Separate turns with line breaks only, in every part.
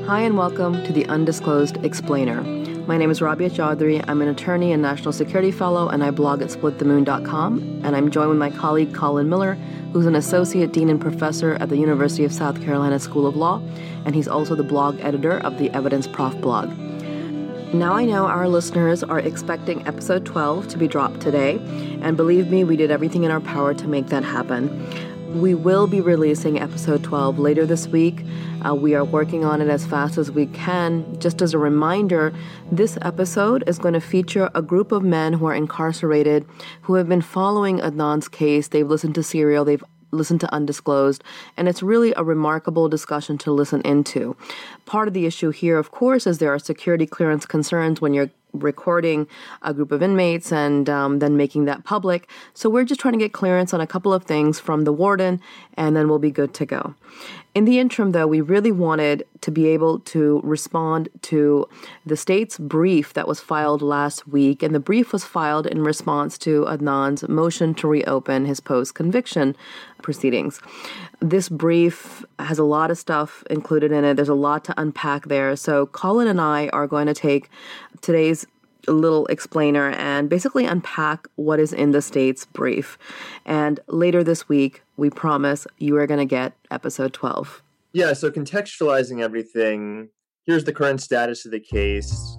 Hi and welcome to the Undisclosed Explainer. My name is Rabia Chaudhry. I'm an attorney and national security fellow, and I blog at splitthemoon.com. And I'm joined with my colleague Colin Miller, who's an associate dean and professor at the University of South Carolina School of Law, and he's also the blog editor of the Evidence Prof blog. Now I know our listeners are expecting episode 12 to be dropped today, and believe me, we did everything in our power to make that happen. We will be releasing episode 12 later this week. We are working on it as fast as we can. Just as a reminder, this episode is going to feature a group of men who are incarcerated, who have been following Adnan's case. They've listened to Serial, they've listened to Undisclosed, and it's really a remarkable discussion to listen into. Part of the issue here, of course, is there are security clearance concerns when you're recording a group of inmates and then making that public. So we're just trying to get clearance on a couple of things from the warden, and then we'll be good to go. In the interim, though, we really wanted to be able to respond to the state's brief that was filed last week, and the brief was filed in response to Adnan's motion to reopen his post-conviction proceedings. This brief has a lot of stuff included in it. There's a lot to unpack there. So Colin and I are going to take today's little explainer and basically unpack what is in the state's brief. And later this week, we promise you are going to get episode 12.
Yeah, so contextualizing everything, here's the current status of the case.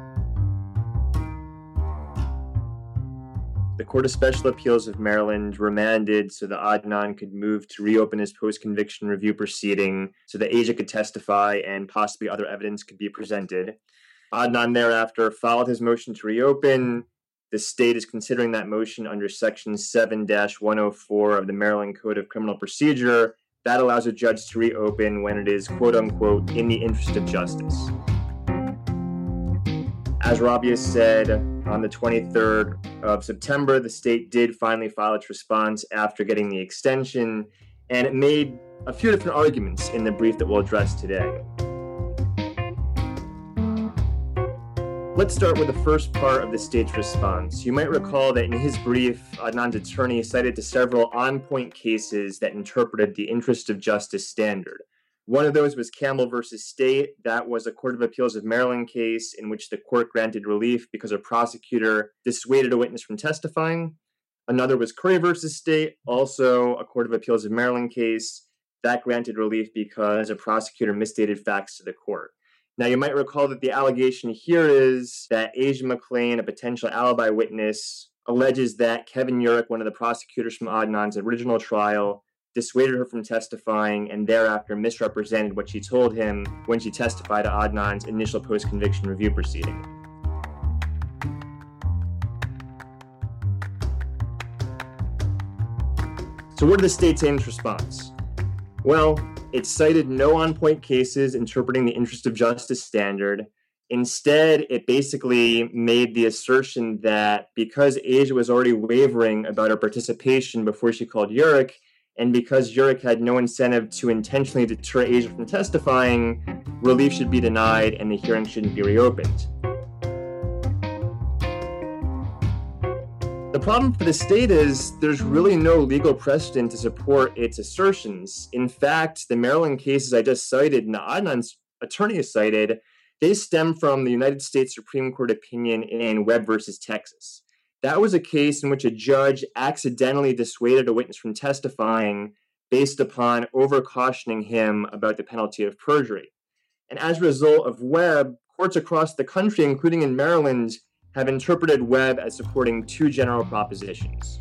The Court of Special Appeals of Maryland remanded so that Adnan could move to reopen his post-conviction review proceeding so that Asia could testify and possibly other evidence could be presented. Adnan thereafter filed his motion to reopen. The state is considering that motion under Section 7-104 of the Maryland Code of Criminal Procedure. That allows a judge to reopen when it is, quote-unquote, in the interest of justice. As Rabia said, on the 23rd of September, the state did finally file its response after getting the extension, and it made a few different arguments in the brief that we'll address today. Let's start with the first part of the state's response. You might recall that in his brief, Adnan's attorney cited to several on-point cases that interpreted the interest of justice standard. One of those was Campbell versus State. That was a Court of Appeals of Maryland case in which the court granted relief because a prosecutor dissuaded a witness from testifying. Another was Curry versus State, also a Court of Appeals of Maryland case. That granted relief because a prosecutor misstated facts to the court. Now, you might recall that the allegation here is that Asia McClain, a potential alibi witness, alleges that Kevin Urich, one of the prosecutors from Adnan's original trial, dissuaded her from testifying and thereafter misrepresented what she told him when she testified to Adnan's initial post-conviction review proceeding. So what did the state say in its response? Well, it cited no on-point cases interpreting the interest of justice standard. Instead, it basically made the assertion that because Asia was already wavering about her participation before she called Urich, and because Urich had no incentive to intentionally deter Asia from testifying, relief should be denied and the hearing shouldn't be reopened. The problem for the state is there's really no legal precedent to support its assertions. In fact, the Maryland cases I just cited and Adnan's attorney cited, they stem from the United States Supreme Court opinion in Webb versus Texas. That was a case in which a judge accidentally dissuaded a witness from testifying based upon over-cautioning him about the penalty of perjury. And as a result of Webb, courts across the country, including in Maryland, have interpreted Webb as supporting two general propositions.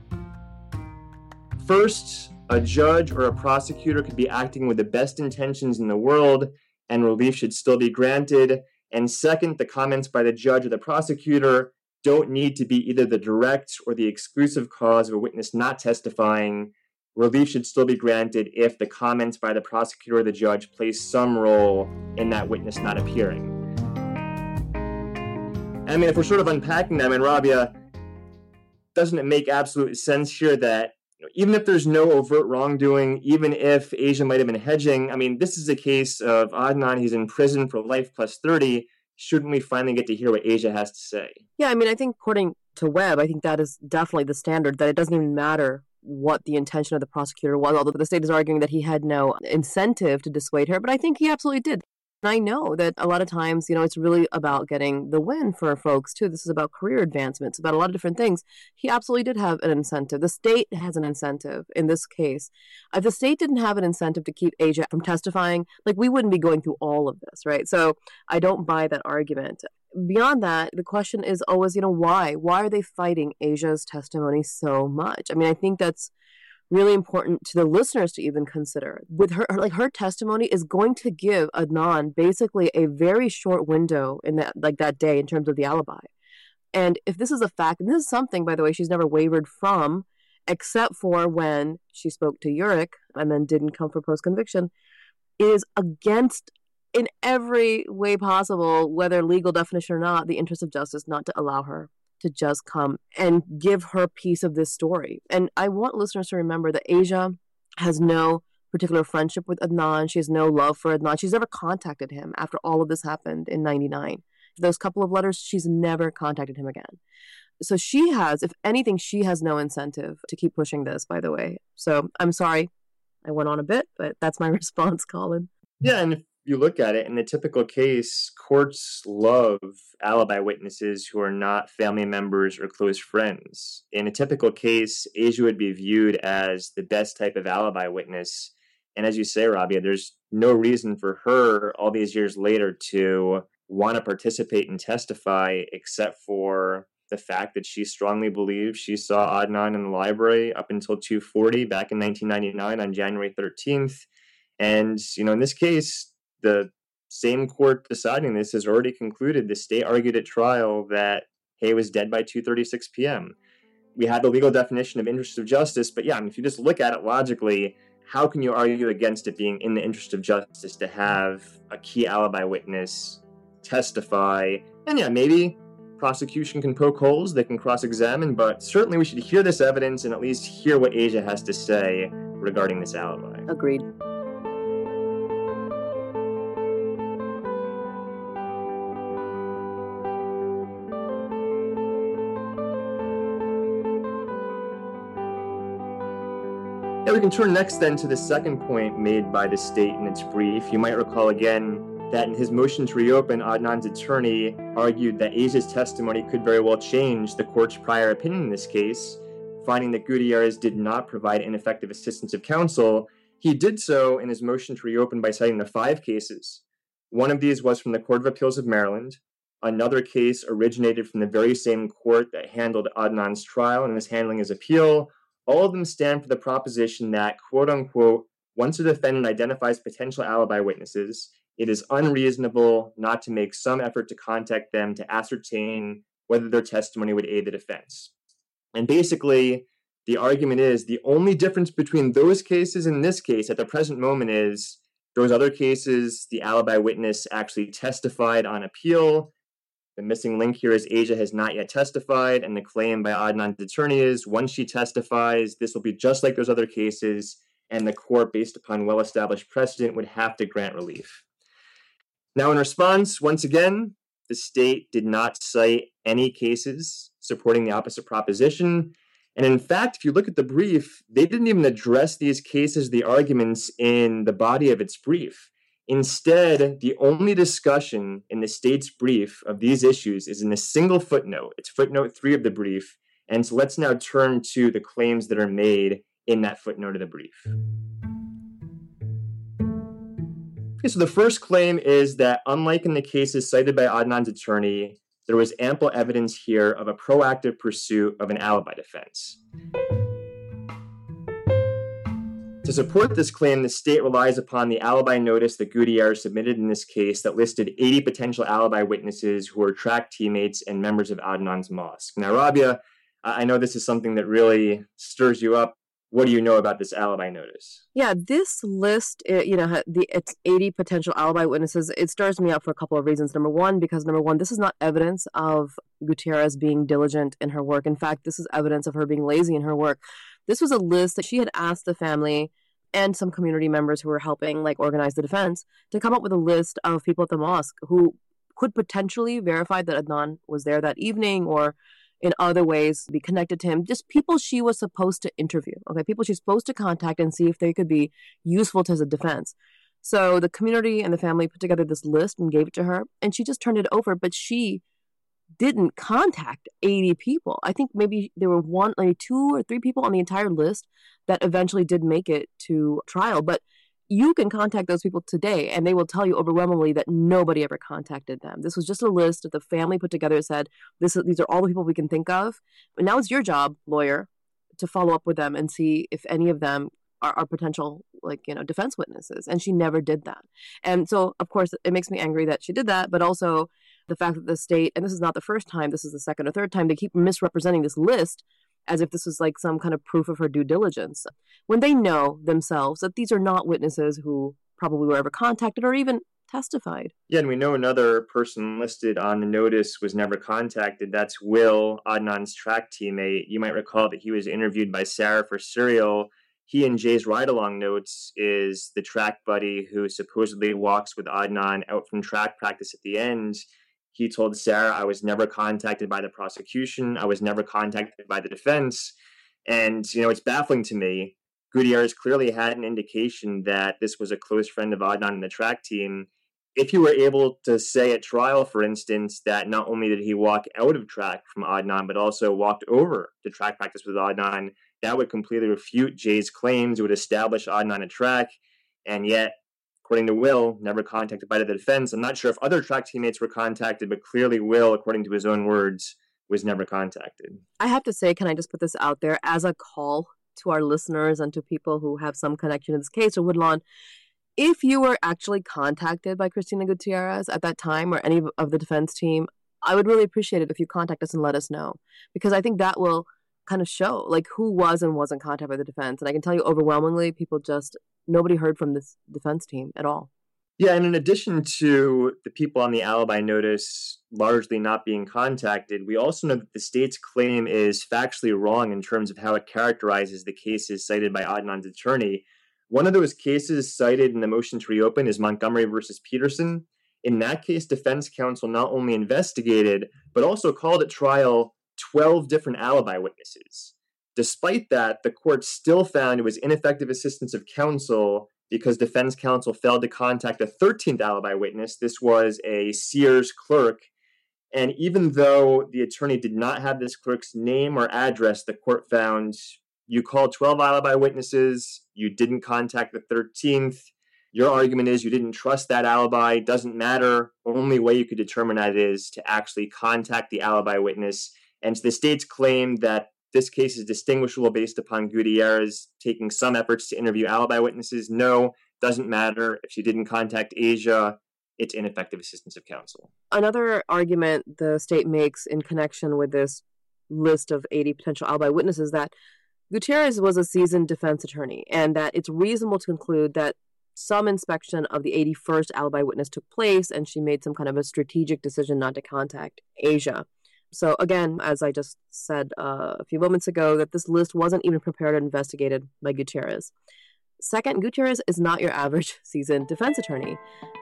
First, a judge or a prosecutor could be acting with the best intentions in the world and relief should still be granted. And second, the comments by the judge or the prosecutor don't need to be either the direct or the exclusive cause of a witness not testifying. Relief should still be granted if the comments by the prosecutor or the judge play some role in that witness not appearing. I mean, if we're sort of unpacking them, and Rabia, doesn't it make absolute sense here that even if there's no overt wrongdoing, even if Asia might have been hedging, I mean, this is a case of Adnan, he's in prison for life plus 30. Shouldn't we finally get to hear what Asia has to say?
Yeah, I mean, I think according to Webb, I think that is definitely the standard, that it doesn't even matter what the intention of the prosecutor was, although the state is arguing that he had no incentive to dissuade her, but I think he absolutely did. And I know that a lot of times, it's really about getting the win for folks too. This is about career advancements, about a lot of different things. He absolutely did have an incentive. The state has an incentive in this case. If the state didn't have an incentive to keep Asia from testifying, like we wouldn't be going through all of this, right? So I don't buy that argument. Beyond that, the question is always, why? Why are they fighting Asia's testimony so much? I mean, I think that's really important to the listeners to even consider. With her testimony is going to give Adnan basically a very short window in that day in terms of the alibi. And if this is a fact, and this is something, by the way, she's never wavered from, except for when she spoke to Yurik and then didn't come for post-conviction, is against, in every way possible, whether legal definition or not, the interest of justice not to allow her to just come and give her piece of this story. And I want listeners to remember that Asia has no particular friendship with Adnan. She has no love for Adnan. She's never contacted him after all of this happened in 99. Those couple of letters, she's never contacted him again. So she has, if anything, she has no incentive to keep pushing this, by the way. So I'm sorry I went on a bit, but that's my response, Colin.
Yeah, and if you look at it, in the typical case, courts love alibi witnesses who are not family members or close friends. In a typical case, Asia would be viewed as the best type of alibi witness. And as you say, Rabia, there's no reason for her all these years later to want to participate and testify except for the fact that she strongly believes she saw Adnan in the library up until 2:40 back in 1999 on January 13th. And, in this case, the same court deciding this has already concluded. The state argued at trial that Hay was dead by 2:36 p.m. We had the legal definition of interest of justice, but yeah, if you just look at it logically, how can you argue against it being in the interest of justice to have a key alibi witness testify? And yeah, maybe prosecution can poke holes, they can cross-examine, but certainly we should hear this evidence and at least hear what Asia has to say regarding this alibi.
Agreed.
Yeah, we can turn next then to the second point made by the state in its brief. You might recall again that in his motion to reopen, Adnan's attorney argued that Asia's testimony could very well change the court's prior opinion in this case, finding that Gutierrez did not provide ineffective assistance of counsel. He did so in his motion to reopen by citing the 5 cases. One of these was from the Court of Appeals of Maryland. Another case originated from the very same court that handled Adnan's trial and was handling his appeal. All of them stand for the proposition that, quote unquote, once a defendant identifies potential alibi witnesses, it is unreasonable not to make some effort to contact them to ascertain whether their testimony would aid the defense. And basically, the argument is the only difference between those cases and this case at the present moment is those other cases, the alibi witness actually testified on appeal. The missing link here is Asia has not yet testified, and the claim by Adnan's attorney is once she testifies, this will be just like those other cases, and the court, based upon well-established precedent, would have to grant relief. Now, in response, once again, the state did not cite any cases supporting the opposite proposition. And in fact, if you look at the brief, they didn't even address these cases, the arguments in the body of its brief. Instead, the only discussion in the state's brief of these issues is in a single footnote. It's footnote 3 of the brief. And so let's now turn to the claims that are made in that footnote of the brief. Okay, so the first claim is that, unlike in the cases cited by Adnan's attorney, there was ample evidence here of a proactive pursuit of an alibi defense. To support this claim, the state relies upon the alibi notice that Gutierrez submitted in this case that listed 80 potential alibi witnesses who were track teammates and members of Adnan's mosque. Now, Rabia, I know this is something that really stirs you up. What do you know about this alibi notice?
Yeah, this list, it's 80 potential alibi witnesses. It stirs me up for a couple of reasons. Number one, this is not evidence of Gutierrez being diligent in her work. In fact, this is evidence of her being lazy in her work. This was a list that she had asked the family and some community members who were helping organize the defense to come up with a list of people at the mosque who could potentially verify that Adnan was there that evening or in other ways be connected to him. Just people she was supposed to interview, okay? People she's supposed to contact and see if they could be useful to the defense. So the community and the family put together this list and gave it to her, and she just turned it over, but she didn't contact 80 people. I think maybe there were maybe 2 or 3 people on the entire list that eventually did make it to trial. But you can contact those people today, and they will tell you overwhelmingly that nobody ever contacted them. This was just a list that the family put together and said, these are all the people we can think of. And now it's your job, lawyer, to follow up with them and see if any of them are potential, defense witnesses. And she never did that. And so, of course, it makes me angry that she did that, but also the fact that the state, and this is not the first time, this is the second or third time, they keep misrepresenting this list as if this was like some kind of proof of her due diligence, when they know themselves that these are not witnesses who probably were ever contacted or even testified.
Yeah, and we know another person listed on the notice was never contacted. That's Will, Adnan's track teammate. You might recall that he was interviewed by Sarah for Serial. He and Jay's ride-along notes is the track buddy who supposedly walks with Adnan out from track practice at the end. He told Sarah, I was never contacted by the prosecution. I was never contacted by the defense. And, it's baffling to me. Gutierrez clearly had an indication that this was a close friend of Adnan and the track team. If you were able to say at trial, for instance, that not only did he walk out of track from Adnan, but also walked over to track practice with Adnan, that would completely refute Jay's claims. It would establish Adnan at track. And yet, according to Will, never contacted by the defense. I'm not sure if other track teammates were contacted, but clearly Will, according to his own words, was never contacted.
I have to say, can I just put this out there as a call to our listeners and to people who have some connection to this case, or Woodlawn, if you were actually contacted by Cristina Gutierrez at that time or any of the defense team, I would really appreciate it if you contact us and let us know, because I think that will kind of show who was and wasn't contacted by the defense. And I can tell you overwhelmingly, nobody heard from this defense team at all.
Yeah, and in addition to the people on the alibi notice largely not being contacted, we also know that the state's claim is factually wrong in terms of how it characterizes the cases cited by Adnan's attorney. One of those cases cited in the motion to reopen is Montgomery versus Peterson. In that case, defense counsel not only investigated, but also called at trial 12 different alibi witnesses. Despite that, the court still found it was ineffective assistance of counsel because defense counsel failed to contact a 13th alibi witness. This was a Sears clerk. And even though the attorney did not have this clerk's name or address, the court found you called 12 alibi witnesses, you didn't contact the 13th. Your argument is you didn't trust that alibi. Doesn't matter. Only way you could determine that is to actually contact the alibi witness. And the state's claim that this case is distinguishable based upon Gutierrez taking some efforts to interview alibi witnesses. No, doesn't matter. If she didn't contact Asia, it's ineffective assistance of counsel.
Another argument the state makes in connection with this list of 80 potential alibi witnesses that Gutierrez was a seasoned defense attorney and that it's reasonable to conclude that some inspection of the 81st alibi witness took place and she made some kind of a strategic decision not to contact Asia. So again, as I just said a few moments ago, that this list wasn't even prepared or investigated by Gutierrez. Second, Gutierrez is not your average seasoned defense attorney.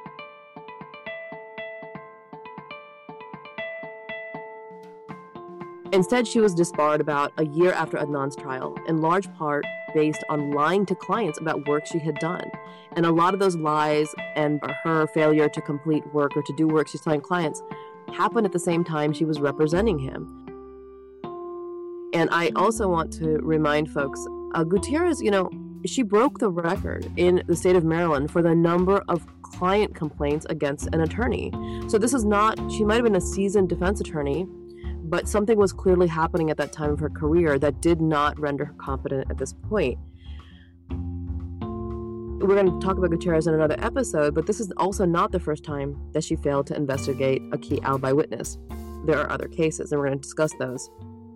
Instead, she was disbarred about a year after Adnan's trial, in large part based on lying to clients about work she had done. And a lot of those lies and her failure to complete work or to do work she's telling clients happened at the same time she was representing him. And I also want to remind folks, Gutierrez, she broke the record in the state of Maryland for the number of client complaints against an attorney. So this is not, she might have been a seasoned defense attorney, but something was clearly happening at that time of her career that did not render her competent at this point. We're going to talk about Gutierrez in another episode, but this is also not the first time that she failed to investigate a key alibi witness. There are other cases, and we're going to discuss those.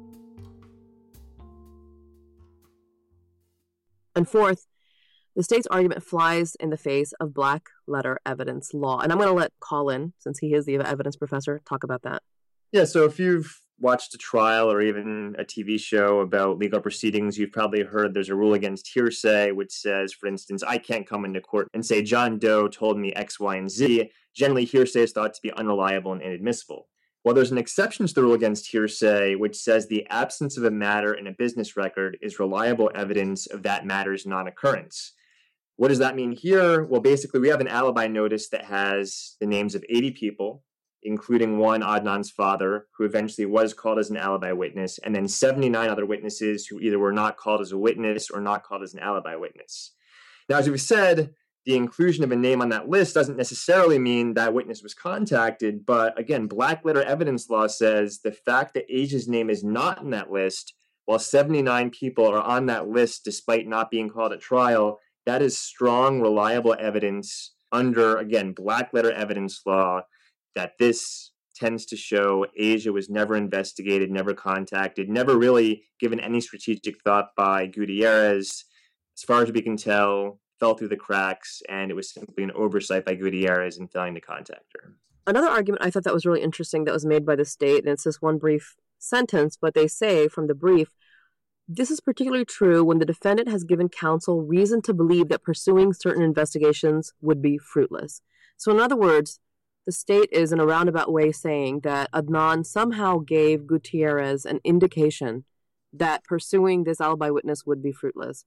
And fourth, the state's argument flies in the face of black letter evidence law. And I'm going to let Colin, since he is the evidence professor, talk about that.
Yeah, so if you've watched a trial or even a TV show about legal proceedings, you've probably heard there's a rule against hearsay, which says, for instance, I can't come into court and say John Doe told me X, Y, and Z. Generally, hearsay is thought to be unreliable and inadmissible. Well, there's an exception to the rule against hearsay, which says the absence of a matter in a business record is reliable evidence of that matter's non-occurrence. What does that mean here? Well, basically, we have an alibi notice that has the names of 80 people, including one, Adnan's father, who eventually was called as an alibi witness, and then 79 other witnesses who either were not called as a witness or not called as an alibi witness. Now, as we've said, the inclusion of a name on that list doesn't necessarily mean that witness was contacted, but again, black letter evidence law says the fact that Asia's name is not in that list, while 79 people are on that list despite not being called at trial, that is strong, reliable evidence under, again, black letter evidence law that this tends to show Asia was never investigated, never contacted, never really given any strategic thought by Gutierrez. As far as we can tell, fell through the cracks, and it was simply an oversight by Gutierrez in failing to contact her.
Another argument I thought that was really interesting that was made by the state, and it's this one brief sentence, but they say from the brief, this is particularly true when the defendant has given counsel reason to believe that pursuing certain investigations would be fruitless. So in other words, the state is in a roundabout way saying that Adnan somehow gave Gutierrez an indication that pursuing this alibi witness would be fruitless.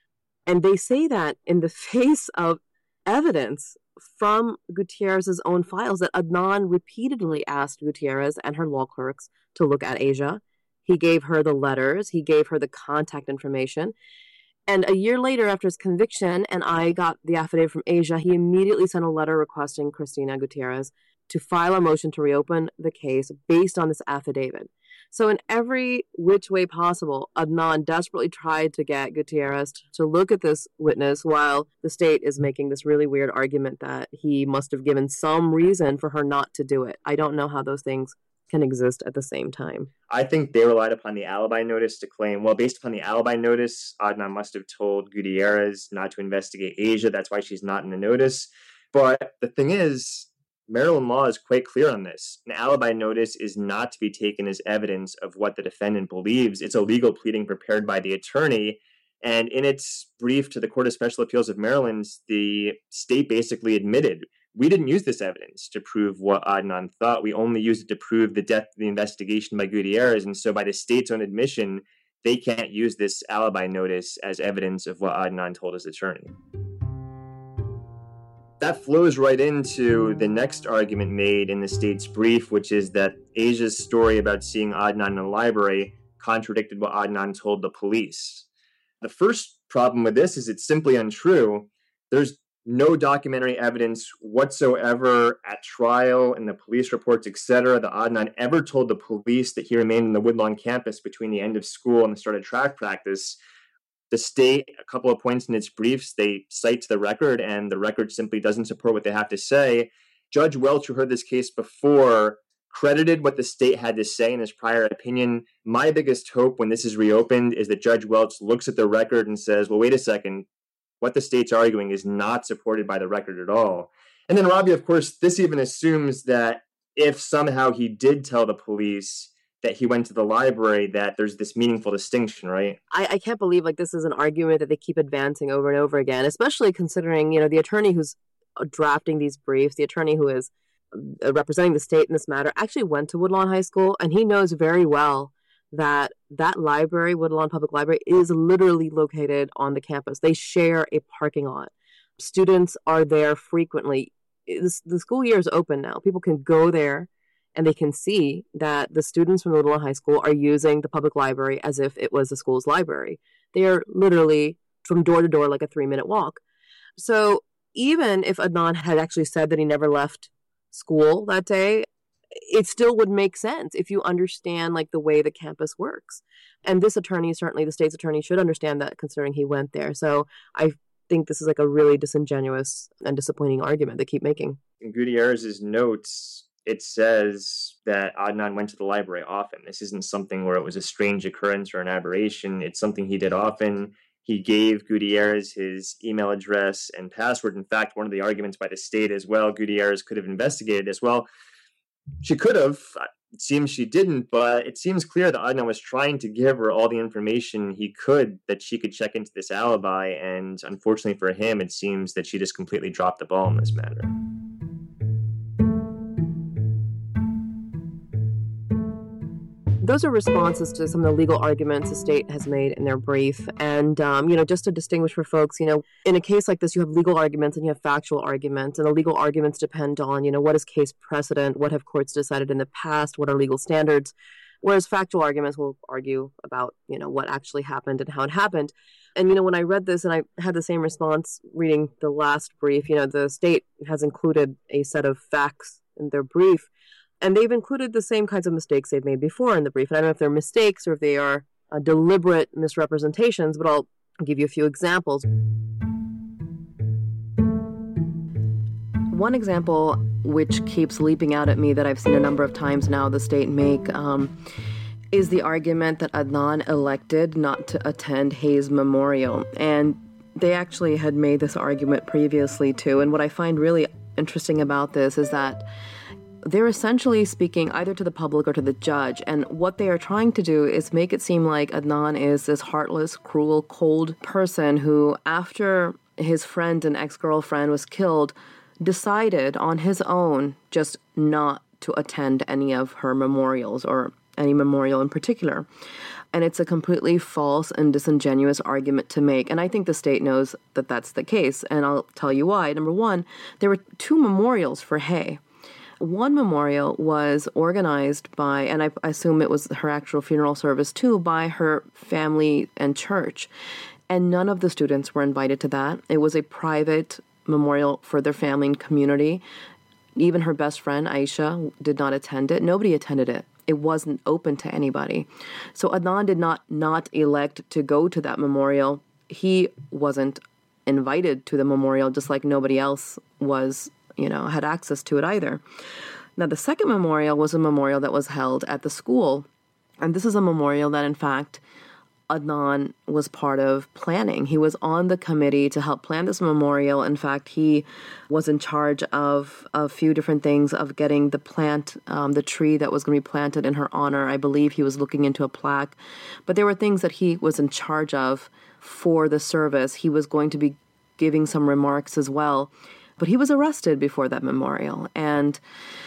And they say that in the face of evidence from Gutierrez's own files that Adnan repeatedly asked Gutierrez and her law clerks to look at Asia. He gave her the letters. He gave her the contact information. And a year later, after his conviction, and I got the affidavit from Asia, he immediately sent a letter requesting Cristina Gutierrez to file a motion to reopen the case based on this affidavit. So in every which way possible, Adnan desperately tried to get Gutierrez to look at this witness while the state is making this really weird argument that he must have given some reason for her not to do it. I don't know how those things can exist at the same time.
I think they relied upon the alibi notice to claim, well, based upon the alibi notice, Adnan must have told Gutierrez not to investigate Asia. That's why she's not in the notice. But the thing is, Maryland law is quite clear on this. An alibi notice is not to be taken as evidence of what the defendant believes. It's a legal pleading prepared by the attorney. And in its brief to the Court of Special Appeals of Maryland, the state basically admitted, we didn't use this evidence to prove what Adnan thought. We only used it to prove the depth of the investigation by Gutierrez. And so by the state's own admission, they can't use this alibi notice as evidence of what Adnan told his attorney. That flows right into the next argument made in the state's brief, which is that Asia's story about seeing Adnan in the library contradicted what Adnan told the police. The first problem with this is it's simply untrue. There's no documentary evidence whatsoever at trial, in the police reports, etc., that Adnan ever told the police that he remained in the Woodlawn campus between the end of school and the start of track practice. The state, a couple of points in its briefs, they cite to the record, and the record simply doesn't support what they have to say. Judge Welch, who heard this case before, credited what the state had to say in his prior opinion. My biggest hope when this is reopened is that Judge Welch looks at the record and says, well, wait a second, what the state's arguing is not supported by the record at all. And then, Robbie, of course, this even assumes that if somehow he did tell the police that he went to the library, that there's this meaningful distinction, right?
I can't believe this is an argument that they keep advancing over and over again, especially considering, the attorney who's drafting these briefs, the attorney who is representing the state in this matter, actually went to Woodlawn High School, and he knows very well that library, Woodlawn Public Library, is literally located on the campus. They share a parking lot. Students are there frequently. The school year is open now. People can go there and they can see that the students from Woodlawn High School are using the public library as if it was the school's library. They are literally from door to door, like a 3-minute walk. So even if Adnan had actually said that he never left school that day, it still would make sense if you understand the way the campus works. And this attorney, certainly the state's attorney, should understand that, considering he went there. So I think this is a really disingenuous and disappointing argument they keep making.
In Gutierrez's notes, it says that Adnan went to the library often. This isn't something where it was a strange occurrence or an aberration. It's something he did often. He gave Gutierrez his email address and password. In fact, one of the arguments by the state as well, Gutierrez could have investigated as well. She could have. It seems she didn't, but it seems clear that Adnan was trying to give her all the information he could that she could check into this alibi, and unfortunately for him, it seems that she just completely dropped the ball in this matter.
those are responses to some of the legal arguments the state has made in their brief. And, just to distinguish for folks, in a case like this, you have legal arguments and you have factual arguments. And the legal arguments depend on, what is case precedent? What have courts decided in the past? What are legal standards? Whereas factual arguments will argue about, what actually happened and how it happened. And, when I read this and I had the same response reading the last brief, the state has included a set of facts in their brief. And they've included the same kinds of mistakes they've made before in the brief. And I don't know if they're mistakes or if they are deliberate misrepresentations, but I'll give you a few examples. One example which keeps leaping out at me that I've seen a number of times now the state make is the argument that Adnan elected not to attend Hayes Memorial. And they actually had made this argument previously too. And what I find really interesting about this is that they're essentially speaking either to the public or to the judge. And what they are trying to do is make it seem like Adnan is this heartless, cruel, cold person who, after his friend and ex-girlfriend was killed, decided on his own just not to attend any of her memorials or any memorial in particular. And it's a completely false and disingenuous argument to make. And I think the state knows that that's the case. And I'll tell you why. Number one, there were 2 memorials for Hay. One memorial was organized by, and I assume it was her actual funeral service too, by her family and church. And none of the students were invited to that. It was a private memorial for their family and community. Even her best friend, Aisha, did not attend it. Nobody attended it. It wasn't open to anybody. So Adnan did not elect to go to that memorial. He wasn't invited to the memorial, just like nobody else was had access to it either. Now, the second memorial was a memorial that was held at the school. And this is a memorial that, in fact, Adnan was part of planning. He was on the committee to help plan this memorial. In fact, he was in charge of a few different things, of getting the tree that was going to be planted in her honor. I believe he was looking into a plaque. But there were things that he was in charge of for the service. He was going to be giving some remarks as well. But he was arrested before that memorial. And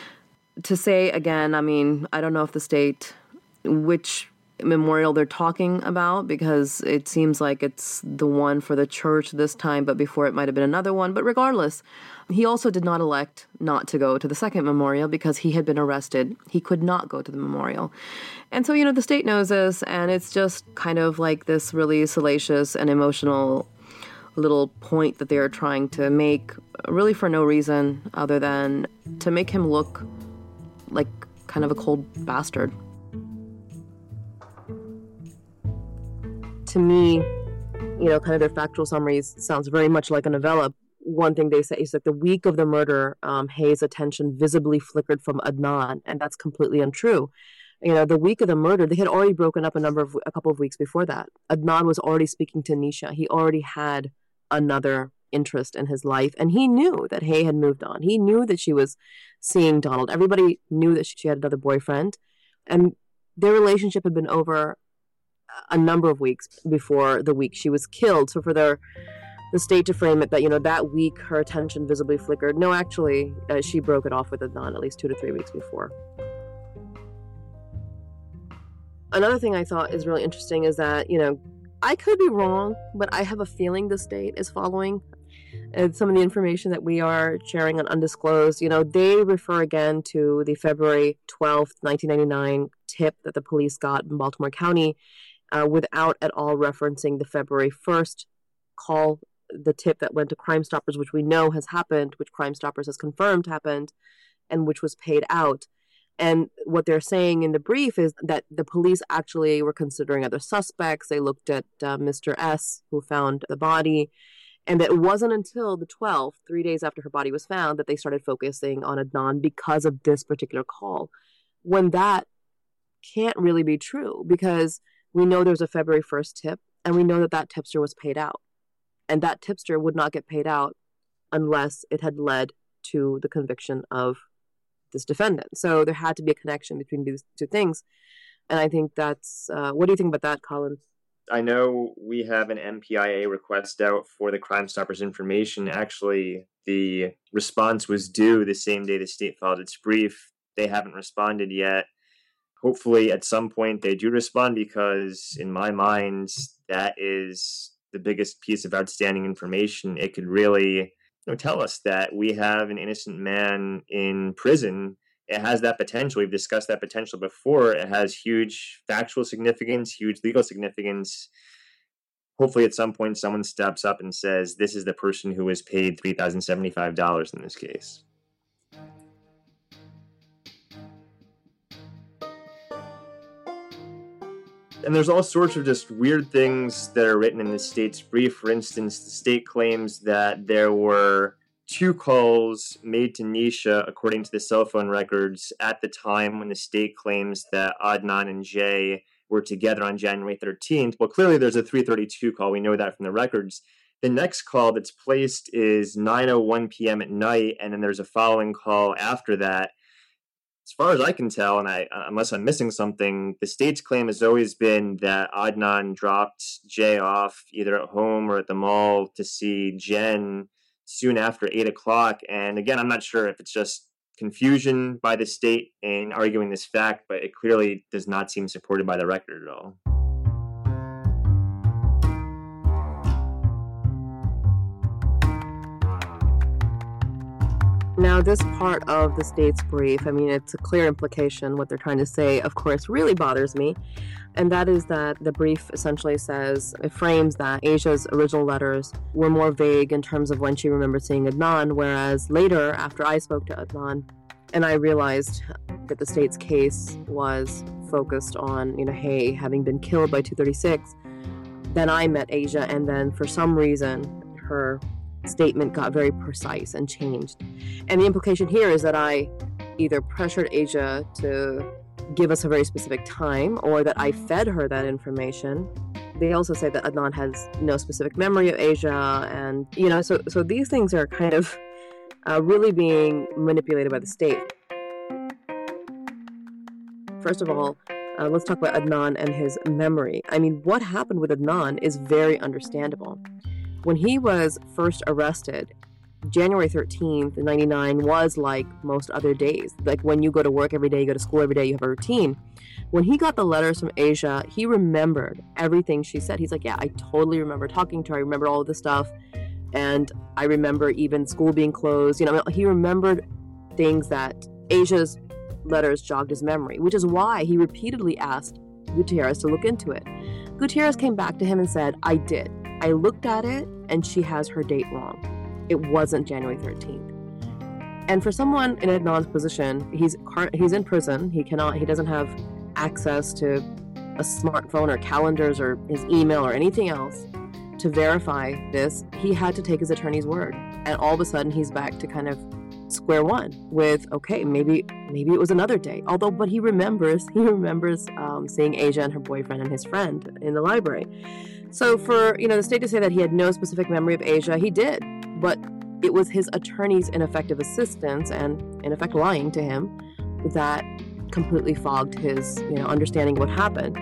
to say, again, I don't know if the state, which memorial they're talking about, because it seems like it's the one for the church this time, but before it might have been another one. But regardless, he also did not elect not to go to the second memorial because he had been arrested. He could not go to the memorial. And so, the state knows this, and it's just kind of like this really salacious and emotional little point that they are trying to make, really for no reason other than to make him look like kind of a cold bastard. To me, kind of their factual summaries sounds very much like a novella. One thing they say is that the week of the murder, Hay's attention visibly flickered from Adnan, and that's completely untrue. The week of the murder, they had already broken up a couple of weeks before that. Adnan was already speaking to Nisha. He already had another interest in his life, and he knew that Hay had moved on. He knew that she was seeing Donald. Everybody knew that she had another boyfriend, and their relationship had been over a number of weeks before the week she was killed. So for the state to frame it that, that week her attention visibly flickered, no, actually, she broke it off with Adnan at least 2 to 3 weeks before. Another thing I thought is really interesting is that, I could be wrong, but I have a feeling the state is following some of the information that we are sharing on Undisclosed. They refer again to the February 12th, 1999 tip that the police got in Baltimore County without at all referencing the February 1st call, the tip that went to Crime Stoppers, which we know has happened, which Crime Stoppers has confirmed happened, and which was paid out. And what they're saying in the brief is that the police actually were considering other suspects. They looked at Mr. S, who found the body, and that it wasn't until the 12th, 3 days after her body was found, that they started focusing on Adnan because of this particular call, when that can't really be true, because we know there's a February 1st tip, and we know that that tipster was paid out. And that tipster would not get paid out unless it had led to the conviction of this defendant. So there had to be a connection between these two things. And I think that's, what do you think about that, Colin?
I know we have an MPIA request out for the Crime Stoppers information. Actually, the response was due the same day the state filed its brief. They haven't responded yet. hopefully at some point they do respond, because in my mind, that is the biggest piece of outstanding information. It could really tell us that we have an innocent man in prison. It has that potential. We've discussed that potential before. It has huge factual significance, huge legal significance. Hopefully at some point someone steps up and says, this is the person who was paid $3,075 in this case. And there's all sorts of just weird things that are written in the state's brief. For instance, the state claims that there were 2 calls made to Nisha, according to the cell phone records, at the time when the state claims that Adnan and Jay were together on January 13th. Well, clearly there's a 3:32 call. We know that from the records. The next call that's placed is 9:01 p.m. at night, and then there's a following call after that. As far as I can tell, and unless I'm missing something, the state's claim has always been that Adnan dropped Jay off either at home or at the mall to see Jen soon after 8 o'clock. And again, I'm not sure if it's just confusion by the state in arguing this fact, but it clearly does not seem supported by the record at all.
Now, this part of the state's brief, I mean, it's a clear implication. What they're trying to say, of course, really bothers me. And that is that the brief essentially says, it frames that Asia's original letters were more vague in terms of when she remembered seeing Adnan, whereas later, after I spoke to Adnan, and I realized that the state's case was focused on, hey, having been killed by 236, then I met Asia, and then for some reason, her statement got very precise and changed. And the implication here is that I either pressured Asia to give us a very specific time, or that I fed her that information. They also say that Adnan has no specific memory of Asia, and so these things are kind of really being manipulated by the state. First of all, let's talk about Adnan and his memory. I mean, what happened with Adnan is very understandable. When he was first arrested, January 13th, 1999 was like most other days. Like when you go to work every day, you go to school every day, you have a routine. When he got the letters from Asia, he remembered everything she said. He's like, yeah, I totally remember talking to her. I remember all of this stuff. And I remember even school being closed. He remembered things that Asia's letters jogged his memory, which is why he repeatedly asked Gutierrez to look into it. Gutierrez came back to him and said, I did. I looked at it, and she has her date wrong. It wasn't January 13th. And for someone in Adnan's position, he's in prison. He doesn't have access to a smartphone or calendars or his email or anything else to verify this. He had to take his attorney's word. And all of a sudden, he's back to kind of square one with, okay, maybe it was another day. But he remembers seeing Asia and her boyfriend and his friend in the library. So for, the state to say that he had no specific memory of Asia, he did. But it was his attorney's ineffective assistance and, in effect, lying to him that completely fogged his, understanding of what happened.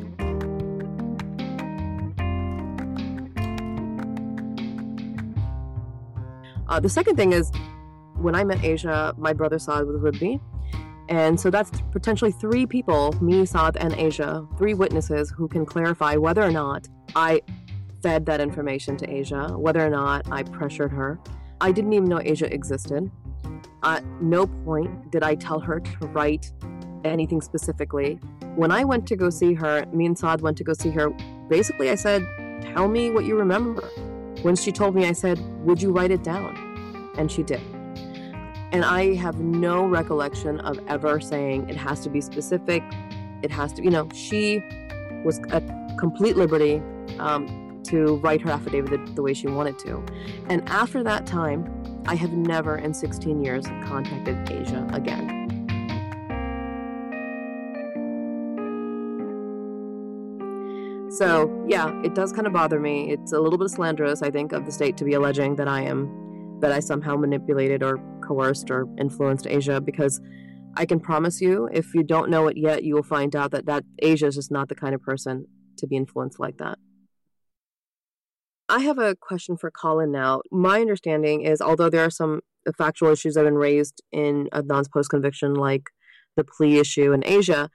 The second thing is, when I met Asia, my brother Saad was with me. And so that's potentially 3 people, me, Saad, and Asia, 3 witnesses who can clarify whether or not I fed that information to Asia, whether or not I pressured her. I didn't even know Asia existed. At no point did I tell her to write anything specifically. When I went to go see her, me and Saad went to go see her, basically I said, tell me what you remember. When she told me, I said, would you write it down? And she did. And I have no recollection of ever saying it has to be specific. It has to, she was at complete liberty to write her affidavit the way she wanted to. And after that time, I have never in 16 years contacted Asia again. So, yeah, it does kind of bother me. It's a little bit slanderous, I think, of the state to be alleging that I somehow manipulated or coerced or influenced Asia, because I can promise you, if you don't know it yet, you will find out that Asia is just not the kind of person to be influenced like that. I have a question for Colin now. My understanding is, although there are some factual issues that have been raised in Adnan's post-conviction, like the plea issue in Asia,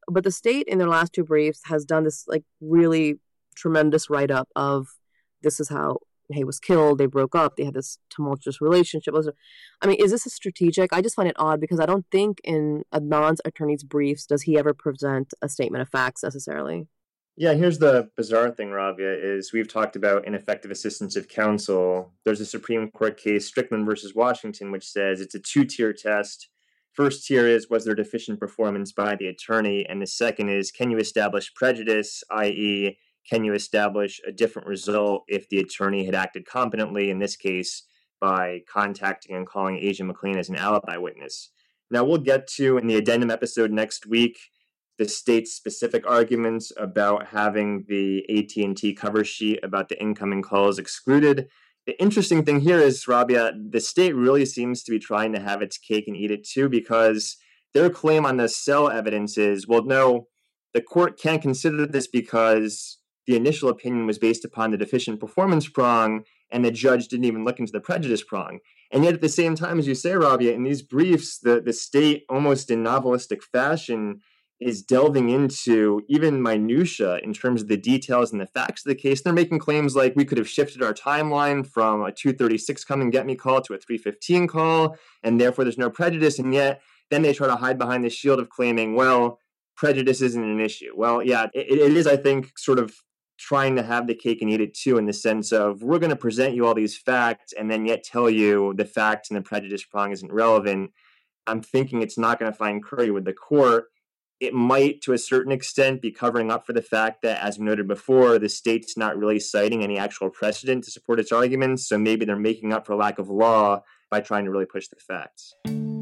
But the state in their last two briefs has done this like really tremendous write-up of this is how Hay was killed. They broke up. They had this tumultuous relationship. I mean, is this a strategic? I just find it odd because I don't think in Adnan's attorney's briefs does he ever present a statement of facts necessarily.
Yeah, here's the bizarre thing, Rabia, is we've talked about ineffective assistance of counsel. There's a Supreme Court case, Strickland versus Washington, which says it's a two-tier test. First tier is, was there deficient performance by the attorney? And the second is, can you establish prejudice, i.e., can you establish a different result if the attorney had acted competently, in this case, by contacting and calling Asia McClain as an alibi witness? Now, we'll get to, in the addendum episode next week, the state's specific arguments about having the AT&T cover sheet about the incoming calls excluded. The interesting thing here is, Rabia, the state really seems to be trying to have its cake and eat it too, because their claim on the cell evidence is, well, no, the court can't consider this because the initial opinion was based upon the deficient performance prong, and the judge didn't even look into the prejudice prong. And yet at the same time, as you say, Rabia, in these briefs, the state, almost in novelistic fashion, is delving into even minutia in terms of the details and the facts of the case. They're making claims like we could have shifted our timeline from a 2:36 come and get me call to a 3:15 call, and therefore there's no prejudice. And yet then they try to hide behind the shield of claiming, well, prejudice isn't an issue. Well, yeah, it is, I think, sort of trying to have the cake and eat it too, in the sense of we're going to present you all these facts and then yet tell you the facts and the prejudice prong isn't relevant. I'm thinking it's not going to find curry with the court. It might, to a certain extent, be covering up for the fact that, as we noted before, the state's not really citing any actual precedent to support its arguments. So maybe they're making up for lack of law by trying to really push the facts.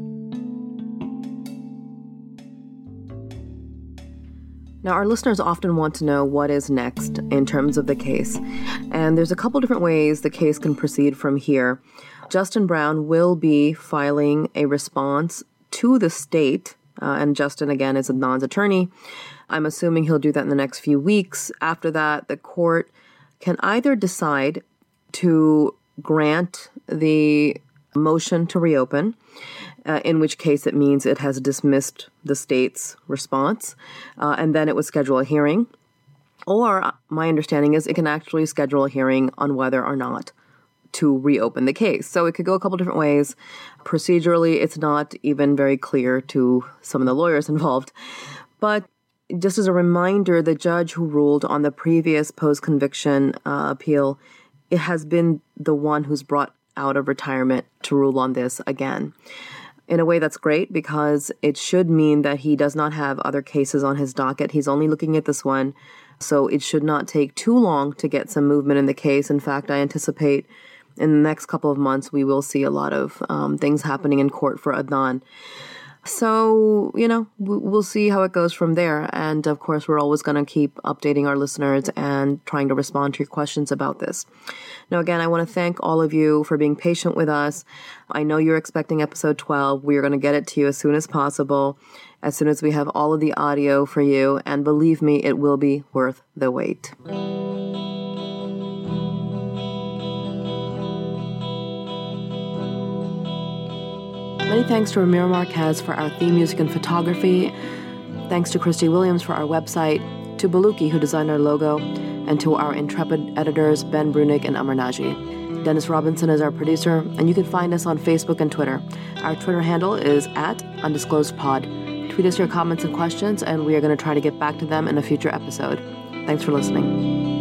Now, our listeners often want to know what is next in terms of the case. And there's a couple different ways the case can proceed from here. Justin Brown will be filing a response to the state. And Justin, again, is Adnan's attorney. I'm assuming he'll do that in the next few weeks. After that, the court can either decide to grant the motion to reopen, in which case it means it has dismissed the state's response, and then it would schedule a hearing. Or my understanding is it can actually schedule a hearing on whether or not to reopen the case. So it could go a couple different ways. Procedurally, it's not even very clear to some of the lawyers involved. But just as a reminder, the judge who ruled on the previous post-conviction appeal, it has been the one who's brought out of retirement to rule on this again. In a way, that's great because it should mean that he does not have other cases on his docket. He's only looking at this one. So it should not take too long to get some movement in the case. In fact, I anticipate in the next couple of months, we will see a lot of things happening in court for Adnan. So, we'll see how it goes from there. And of course, we're always going to keep updating our listeners and trying to respond to your questions about this. Now, again, I want to thank all of you for being patient with us. I know you're expecting episode 12. We are going to get it to you as soon as possible, as soon as we have all of the audio for you. And believe me, it will be worth the wait. Many thanks to Ramiro Marquez for our theme music and photography. Thanks to Christy Williams for our website, to Baluki, who designed our logo, and to our intrepid editors, Ben Brunig and Amar Naji. Dennis Robinson is our producer, and you can find us on Facebook and Twitter. Our Twitter handle is @undisclosedpod. Tweet us your comments and questions, and we are going to try to get back to them in a future episode. Thanks for listening.